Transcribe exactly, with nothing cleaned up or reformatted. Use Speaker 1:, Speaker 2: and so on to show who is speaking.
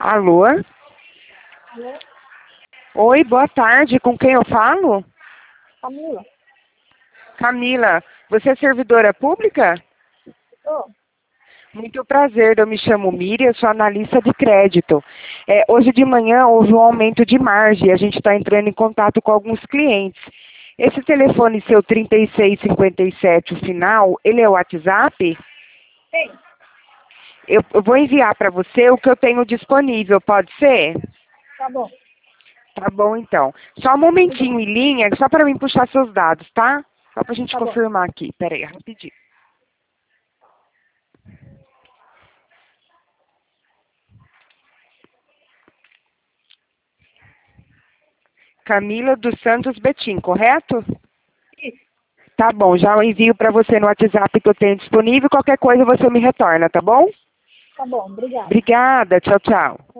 Speaker 1: Alô?
Speaker 2: Alô?
Speaker 1: Oi, boa tarde. Com quem eu falo?
Speaker 2: Camila?
Speaker 1: Camila, você é servidora pública?
Speaker 2: Tô.
Speaker 1: Muito prazer, eu me chamo Miriam, sou analista de crédito. É, hoje de manhã houve um aumento de margem e a gente está entrando em contato com alguns clientes. Esse telefone seu trinta e seis cinquenta e sete, o final, ele é o WhatsApp?
Speaker 2: Tem?
Speaker 1: Eu, eu vou enviar para você o que eu tenho disponível, pode ser?
Speaker 2: Tá bom.
Speaker 1: Tá bom, então. Só um momentinho em linha, só para mim puxar seus dados, tá? Só para a gente
Speaker 2: Tá bom.
Speaker 1: confirmar aqui. Pera aí, rapidinho. Camila dos Santos Betim, correto?
Speaker 2: Isso.
Speaker 1: Tá bom, já eu envio para você no WhatsApp que eu tenho disponível. Qualquer coisa você me retorna, tá bom?
Speaker 2: Tá bom. Obrigada.
Speaker 1: Obrigada, tchau, tchau.